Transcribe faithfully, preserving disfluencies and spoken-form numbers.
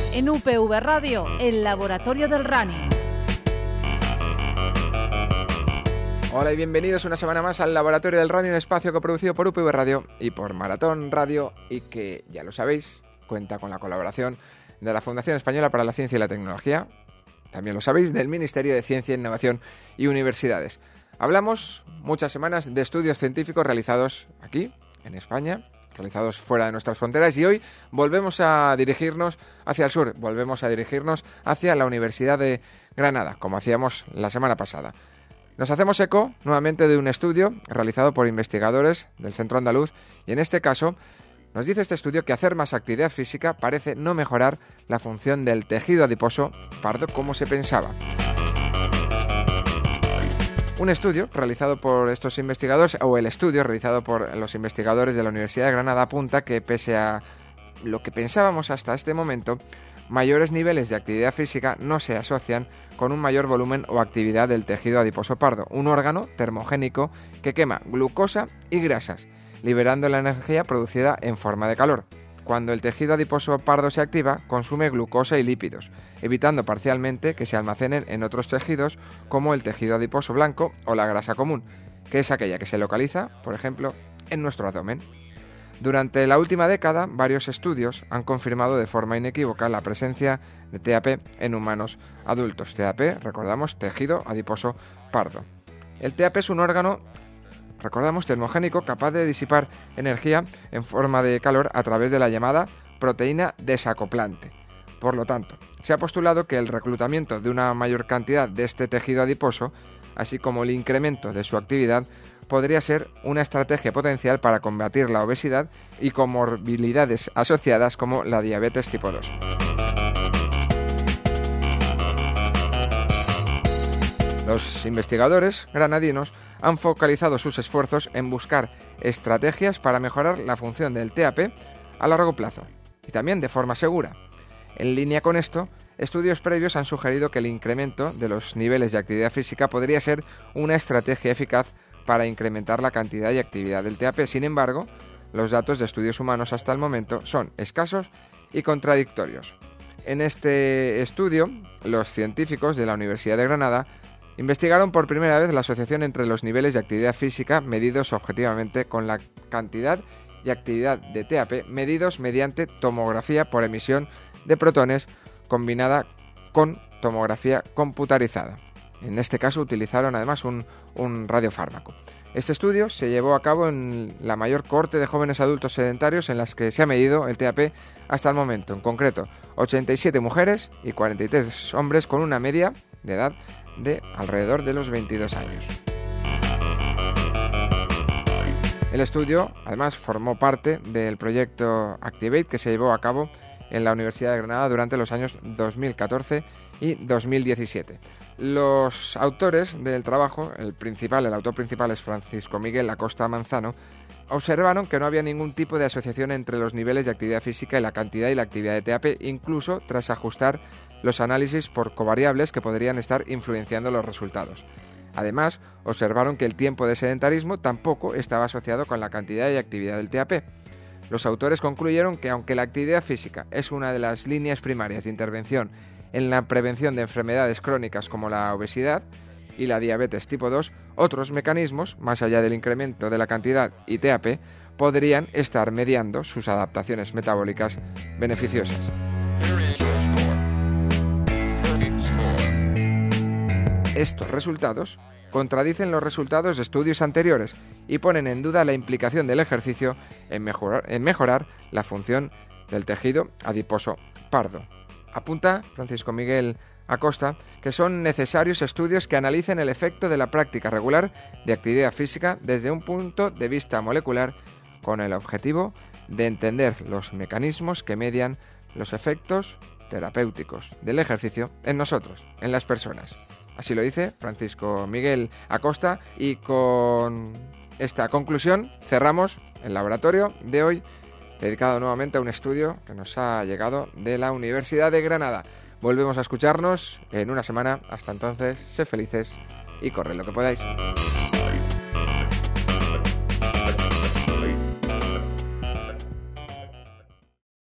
En U P V Radio, el laboratorio del running. Hola y bienvenidos una semana más al Laboratorio del Running, espacio coproducido por U P V Radio y por Maratón Radio, y que, ya lo sabéis, cuenta con la colaboración de la Fundación Española para la Ciencia y la Tecnología, también lo sabéis, del Ministerio de Ciencia, Innovación y Universidades. Hablamos muchas semanas de estudios científicos realizados aquí, en España, realizados fuera de nuestras fronteras, y hoy volvemos a dirigirnos hacia el sur, volvemos a dirigirnos hacia la Universidad de Granada, como hacíamos la semana pasada. Nos hacemos eco nuevamente de un estudio realizado por investigadores del Centro Andaluz, y en este caso nos dice este estudio que hacer más actividad física parece no mejorar la función del tejido adiposo pardo como se pensaba. Un estudio realizado por estos investigadores, o el estudio realizado por los investigadores de la Universidad de Granada, apunta que pese a lo que pensábamos hasta este momento, mayores niveles de actividad física no se asocian con un mayor volumen o actividad del tejido adiposo pardo, un órgano termogénico que quema glucosa y grasas, liberando la energía producida en forma de calor. Cuando el tejido adiposo pardo se activa, consume glucosa y lípidos, evitando parcialmente que se almacenen en otros tejidos como el tejido adiposo blanco o la grasa común, que es aquella que se localiza, por ejemplo, en nuestro abdomen. Durante la última década, varios estudios han confirmado de forma inequívoca la presencia de T A P en humanos adultos. T A P, recordamos, tejido adiposo pardo. El T A P es un órgano, recordamos, termogénico capaz de disipar energía en forma de calor a través de la llamada proteína desacoplante. Por lo tanto, se ha postulado que el reclutamiento de una mayor cantidad de este tejido adiposo, así como el incremento de su actividad, podría ser una estrategia potencial para combatir la obesidad y comorbilidades asociadas como la diabetes tipo dos. Los investigadores granadinos han focalizado sus esfuerzos en buscar estrategias para mejorar la función del T A P a largo plazo y también de forma segura. En línea con esto, estudios previos han sugerido que el incremento de los niveles de actividad física podría ser una estrategia eficaz para incrementar la cantidad y actividad del T A P. Sin embargo, los datos de estudios humanos hasta el momento son escasos y contradictorios. En este estudio, los científicos de la Universidad de Granada investigaron por primera vez la asociación entre los niveles de actividad física medidos objetivamente con la cantidad y actividad de T A P medidos mediante tomografía por emisión de protones combinada con tomografía computarizada. En este caso utilizaron además un, un radiofármaco. Este estudio se llevó a cabo en la mayor cohorte de jóvenes adultos sedentarios en las que se ha medido el T A P hasta el momento. En concreto, ochenta y siete mujeres y cuarenta y tres hombres con una media de edad de alrededor de los veintidós años. El estudio, además, formó parte del proyecto Activate que se llevó a cabo en la Universidad de Granada durante los años dos mil catorce y dos mil diecisiete. Los autores del trabajo, el principal, el autor principal es Francisco Miguel Acosta Manzano, observaron que no había ningún tipo de asociación entre los niveles de actividad física y la cantidad y la actividad de T A P, incluso tras ajustar los análisis por covariables que podrían estar influenciando los resultados. Además, observaron que el tiempo de sedentarismo tampoco estaba asociado con la cantidad y actividad del T A P. Los autores concluyeron que aunque la actividad física es una de las líneas primarias de intervención en la prevención de enfermedades crónicas como la obesidad y la diabetes tipo dos, otros mecanismos, más allá del incremento de la cantidad y T A P, podrían estar mediando sus adaptaciones metabólicas beneficiosas. Estos resultados contradicen los resultados de estudios anteriores y ponen en duda la implicación del ejercicio en mejorar, en mejorar la función del tejido adiposo pardo. Apunta Francisco Miguel Acosta que son necesarios estudios que analicen el efecto de la práctica regular de actividad física desde un punto de vista molecular, con el objetivo de entender los mecanismos que median los efectos terapéuticos del ejercicio en nosotros, en las personas. Así lo dice Francisco Miguel Acosta, y con esta conclusión cerramos el laboratorio de hoy, dedicado nuevamente a un estudio que nos ha llegado de la Universidad de Granada. Volvemos a escucharnos en una semana. Hasta entonces, sed felices y corred lo que podáis.